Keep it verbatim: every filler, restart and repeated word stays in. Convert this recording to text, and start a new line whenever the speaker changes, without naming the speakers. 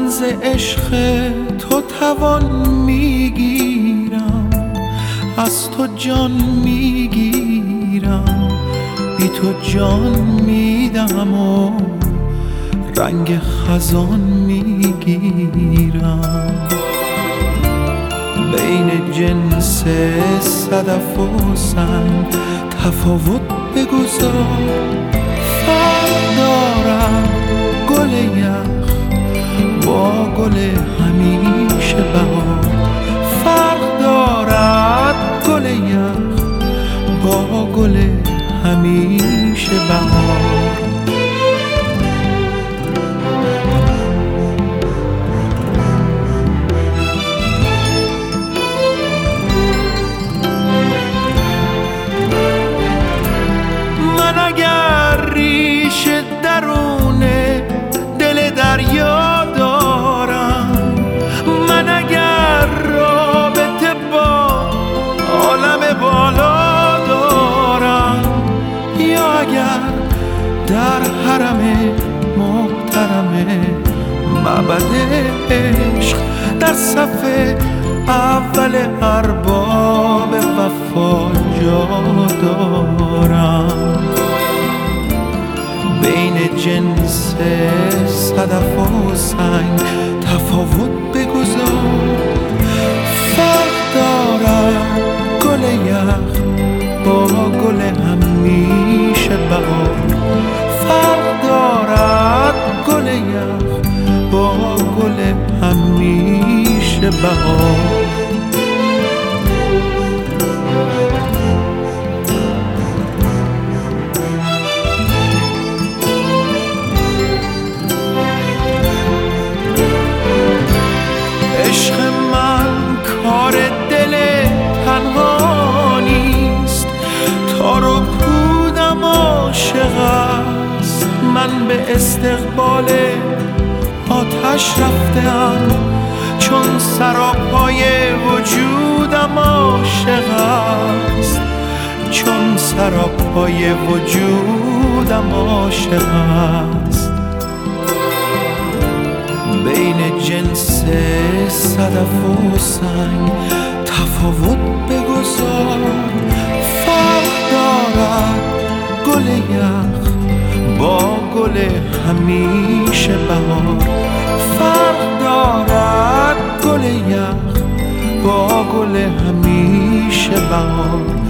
ز عشق تو توان میگیرم، از تو جان میگیرم، بی تو جان میدم و رنگ خزان میگیرم. بین جنس صدف و سنگ تفاوت بگذار، فرق دارد گل یخ با گل همیشه بهار، فرق دارد گل یخ با گل همیشه بهار. اگر ریش درون دل دریا دارم، من اگر رابطه با عالم بالا دارم، یا اگر در حرم محترم معبد عشق در صف اول ارباب وفا جا دارم. بین جنس صدف و سنگ تفاوت بگذار، فرق دارد گل یخ با گل همیشه بهار، فرق دارد گل یخ با گل همیشه بهار. عشق من کار دل تنها نیست، تار و پودم عاشق است، من به استقبال آتش رفتم، چون سراپای وجودم عاشق است، چون سراپای وجودم عاشق است. بین جنس صدف و سنگ تفاوت بگذار، فرق دارد گل یخ با گل همیشه بهار، فرق دارد گل یخ با گل همیشه بهار.